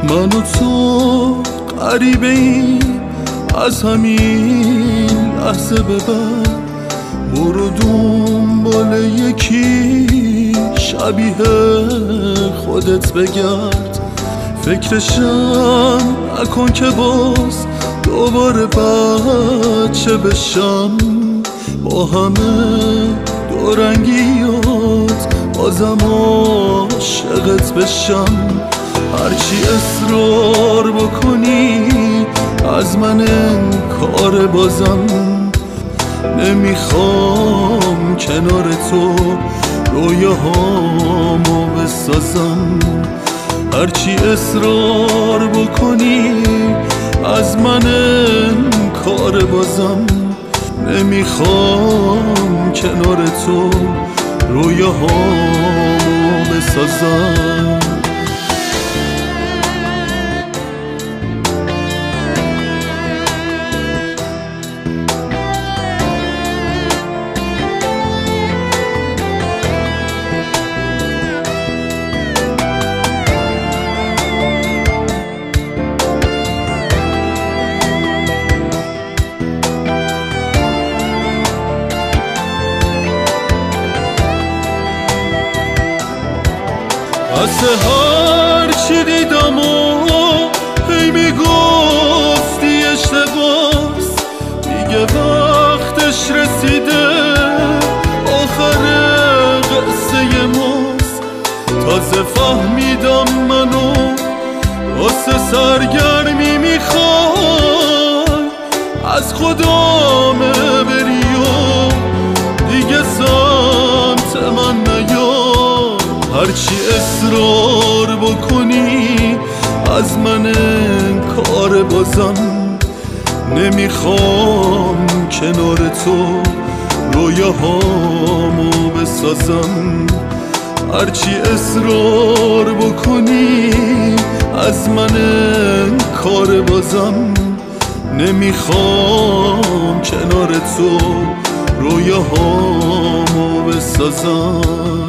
من و تو غریبه ایم از همین لحظه به بعد. برو دنبال یکی شبیه خودت بگرد. فکرشم نکن که باز دوباره بچه بشم. با همه دورنگیات بازم عاشقت بشم. هرچی اصرار بکنی از من انکار بازم. نمیخوام کنار تو رویاهامو بسازم. هرچی اصرار بکنی از من انکار بازم. نمیخوام کنار تو رویاهامو بسازم. از هر چی دیدم و هی میگفتی اشتباس. دیگه وقتش رسیده آخر قصه ماست. تازه فهمیدم منو واسه سرگرمی میخوای از خودم بری و دیگه سمت من نیا. هرچی اصرار بکنی از من انکار بازم. نمیخوام کنار تو رویاهامو بسازم. هرچی اصرار بکنی از من انکار بازم. نمیخوام کنار تو رویاهامو بسازم.